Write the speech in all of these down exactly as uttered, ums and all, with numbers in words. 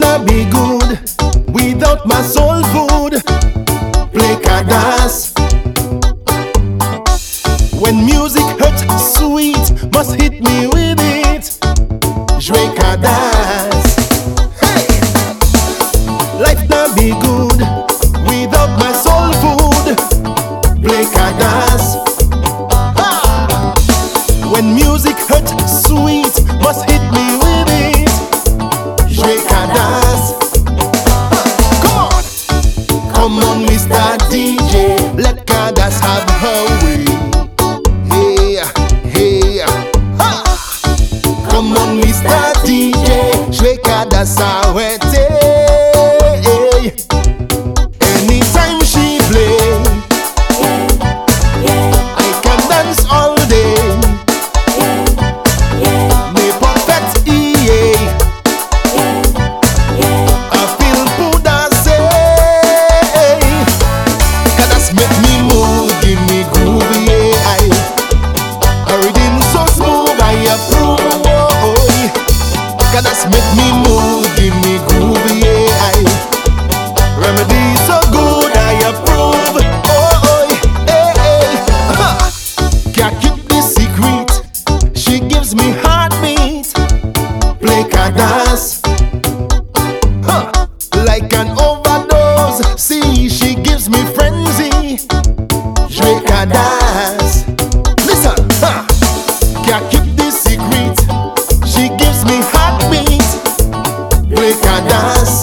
not be good without my soul food. Play Kadas. When music hurts sweet, must hit me with it. Jouer Kadas. Hey! Life not be good without my soul food. Play Kadas. Ah! When music hurts sweet, must hit me with it. Jouer Kadas. Ah! Come on, come on, Mister D J, let Kadas have her way. Come on, Mister D J, jouer Kadas awete. Anytime she play, I can dance all day. Me perfect iye, I feel good as say. Kadas make me move, give me groove, yeah. I, I rhythm so smooth, I approve. Kadas make me move, give me groove, yeah. I, remedy so good, I approve. Oh, oh, hey, hey. Uh-huh. Can't keep the secret, she gives me heartbeat. Play Kadas, huh. Like an overdose. See, she gives me frenzy. Jouer Kadas. Listen, huh. Can't keep the secret, she gives me heartbeat. Play Kadas.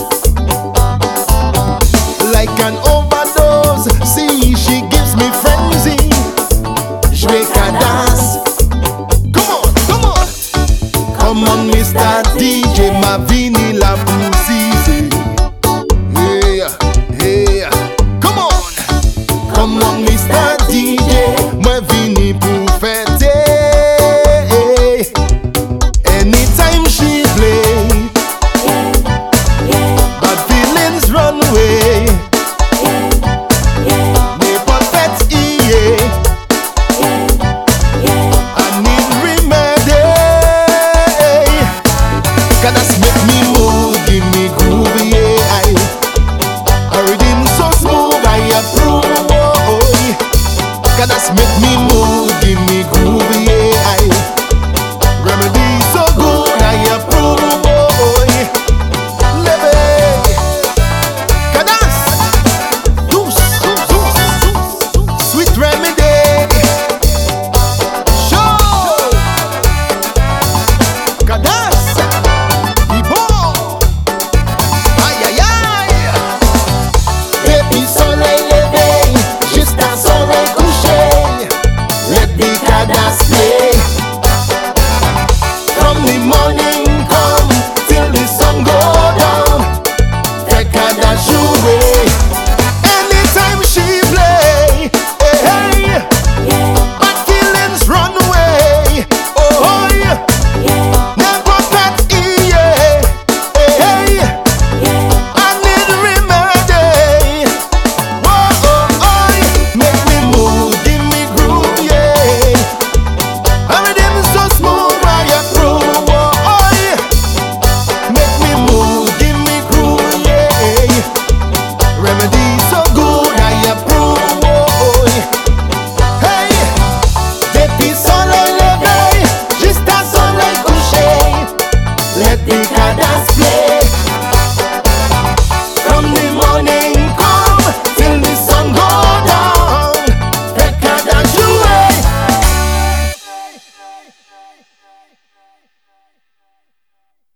Like an overdose. See, she gives me frenzy. Jouer Kadas. Come on, come on. Come on, Mister D J, ma vinila pussy. Yeah, yeah. Come on. Come on, Mister D J, ma vini pou fete. Anytime she play, bad feelings run away. Me perfect iye, I need remedy. Kadas make me move, give me groove, yeah. I, I rhythm so smooth, I approve. Oh, oh. Kadas make me move, give me groove, yeah. I, remedy so good, I approve. Oh, yeah. Leve Kadas, douce, douce, sweet remedy. Show Kadas, Ibo. Aïe aïe aïe. Depuis soleil levé jusqu'à soleil couché, let the Kadas play. From the morning come till the sun go down, take Kadas jouer. Anytime she play, hey, hey, bad feelings run away. Oh, yeah, never pet iye, hey, hey, I need remedy. Whoa, oh, oh, make me move, give me groove, yeah. Everything so smooth, I approve. Oh, oh, yeah. Make me move, give me groove, yeah. Remedy so good, I approve. Oh, oh, yeah. Hey, depuis soleil levé jusqu'à soleil couché, let the Kadas play.